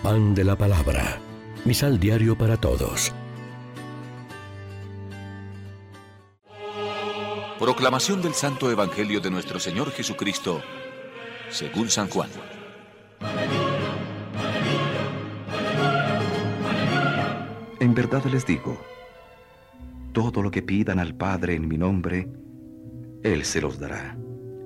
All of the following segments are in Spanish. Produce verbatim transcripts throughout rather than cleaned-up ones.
Pan de la Palabra. Misal diario para todos. Proclamación del Santo Evangelio de nuestro Señor Jesucristo, según San Juan. En verdad les digo, todo lo que pidan al Padre en mi nombre, Él se los dará.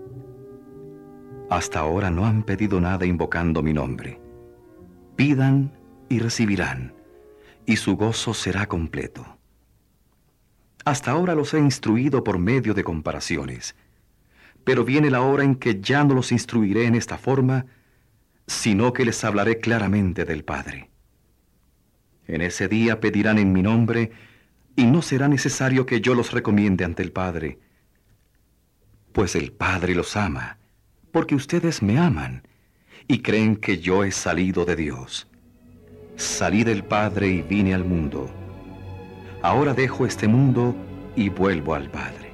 Hasta ahora no han pedido nada invocando mi nombre. Pidan y recibirán, y su gozo será completo. Hasta ahora los he instruido por medio de comparaciones, pero viene la hora en que ya no los instruiré en esta forma, sino que les hablaré claramente del Padre. En ese día pedirán en mi nombre, y no será necesario que yo los recomiende ante el Padre, pues el Padre los ama, porque ustedes me aman, y creen que yo he salido de Dios. Salí del Padre y vine al mundo. Ahora dejo este mundo y vuelvo al Padre.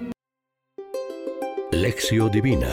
Lección Divina.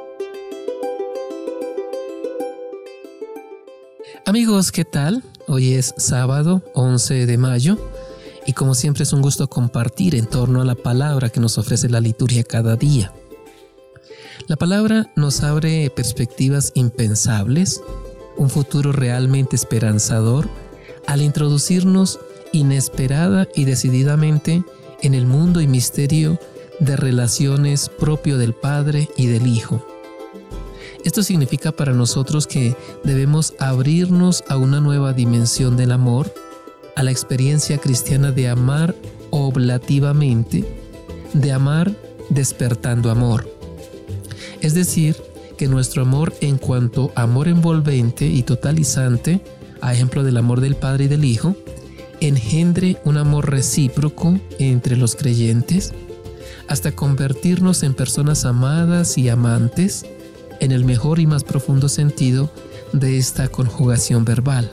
Amigos, ¿qué tal? Hoy es sábado once de mayo y como siempre es un gusto compartir en torno a la palabra que nos ofrece la liturgia cada día. La palabra nos abre perspectivas impensables, un futuro realmente esperanzador, al introducirnos inesperada y decididamente en el mundo y misterio de relaciones propio del Padre y del Hijo. Esto significa para nosotros que debemos abrirnos a una nueva dimensión del amor, a la experiencia cristiana de amar oblativamente, de amar despertando amor. Es decir, que nuestro amor en cuanto amor envolvente y totalizante, a ejemplo del amor del Padre y del Hijo, engendre un amor recíproco entre los creyentes, hasta convertirnos en personas amadas y amantes, en el mejor y más profundo sentido de esta conjugación verbal.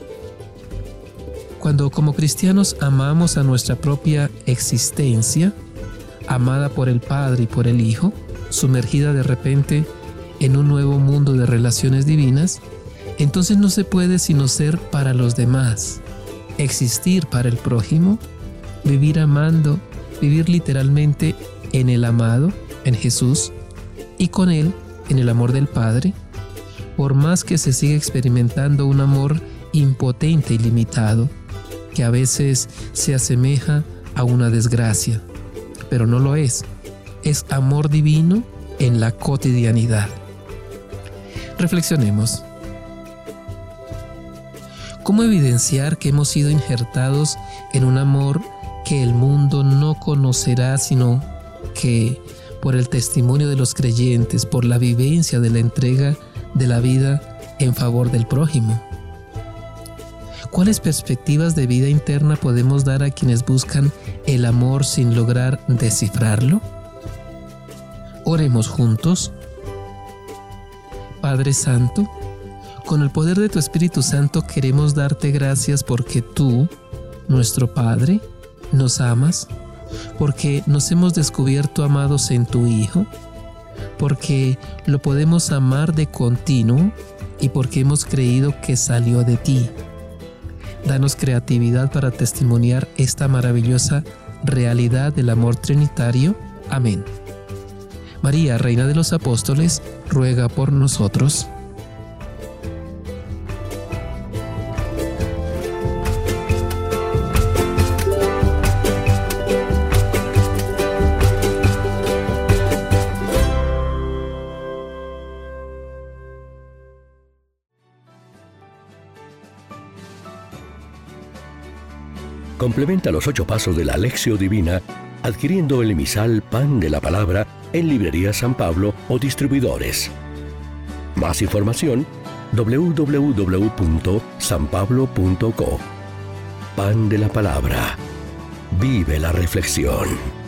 Cuando como cristianos amamos a nuestra propia existencia, amada por el Padre y por el Hijo, sumergida de repente en un nuevo mundo de relaciones divinas, entonces no se puede sino ser para los demás, existir para el prójimo, vivir amando, vivir literalmente en el amado, en Jesús, y con Él, en el amor del Padre, por más que se siga experimentando un amor impotente y limitado, que a veces se asemeja a una desgracia, pero no lo es. Es amor divino en la cotidianidad. Reflexionemos. ¿Cómo evidenciar que hemos sido injertados en un amor que el mundo no conocerá, sino que por el testimonio de los creyentes, por la vivencia de la entrega de la vida en favor del prójimo? ¿Cuáles perspectivas de vida interna podemos dar a quienes buscan el amor sin lograr descifrarlo? Oremos juntos. Padre Santo, con el poder de tu Espíritu Santo queremos darte gracias porque tú, nuestro Padre, nos amas, porque nos hemos descubierto amados en tu Hijo, porque lo podemos amar de continuo y porque hemos creído que salió de ti. Danos creatividad para testimoniar esta maravillosa realidad del amor trinitario. Amén. María, Reina de los Apóstoles, ruega por nosotros. Complementa los ocho pasos de la Lección Divina adquiriendo el emisal Pan de la Palabra en Librería San Pablo o distribuidores. Más información, doble u doble u doble u punto san pablo punto co. Pan de la Palabra. Vive la reflexión.